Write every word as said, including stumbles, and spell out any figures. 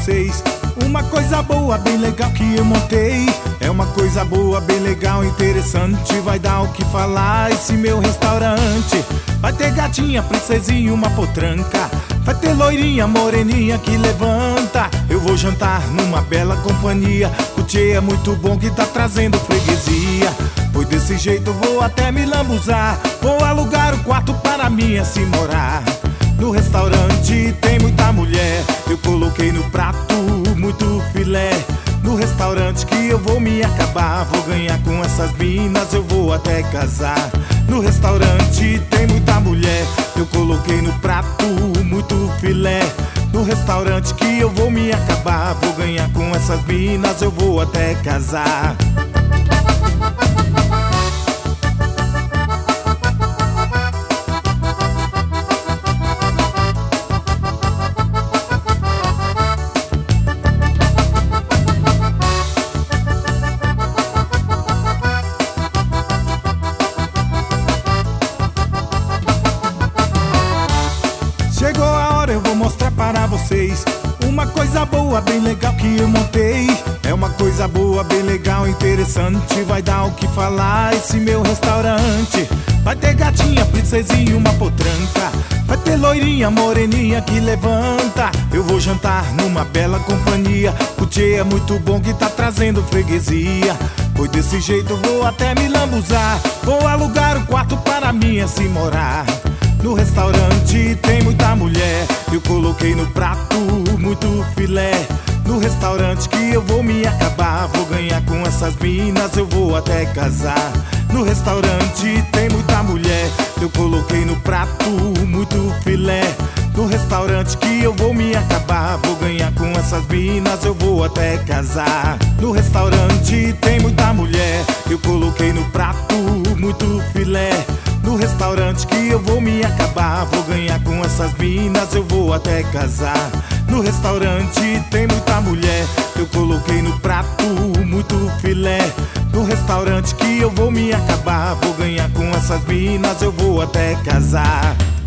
vocês uma coisa boa, bem legal que eu montei. É uma coisa boa, bem legal, interessante. Vai dar o que falar esse meu restaurante. Vai ter gatinha, princesinha, uma potranca. Vai ter loirinha, moreninha que levanta. Eu vou jantar numa bela companhia. O tchê é muito bom que tá trazendo freguesia. Pois desse jeito vou até me lambuzar. Vou alugar o quarto para mim assim morar. No restaurante tem muita mulher. Eu coloquei no prato muito filé. No restaurante que eu vou me acabar. Vou ganhar com essas minas, eu vou até casar. No restaurante tem muita mulher. Eu coloquei no prato muito filé. No restaurante que eu vou me acabar. Vou ganhar com essas minas, eu vou até casar. Chegou a hora, eu vou mostrar para vocês uma coisa boa, bem legal que eu montei. É uma coisa boa, bem legal, interessante. Vai dar o que falar esse meu restaurante. Vai ter gatinha, princesinha, uma potranca. Vai ter loirinha, moreninha que levanta. Eu vou jantar numa bela companhia. O tchê é muito bom que tá trazendo freguesia. Pois desse jeito vou até me lambuzar. Vou alugar um quarto para mim assim morar. No restaurante tem muita mulher. Eu coloquei no prato muito filé. No restaurante que eu vou me acabar. Vou ganhar com essas minas, eu vou até casar. No restaurante tem muita mulher. Eu coloquei no prato muito filé. No restaurante que eu vou me acabar. Vou ganhar com essas minas, eu vou até casar. No restaurante tem muita mulher. Eu coloquei no prato muito filé. No restaurante que eu vou me acabar. Vou ganhar com essas minas, eu vou até casar. No restaurante tem muita mulher. Eu coloquei no prato muito filé. No restaurante que eu vou me acabar. Vou ganhar com essas minas, eu vou até casar.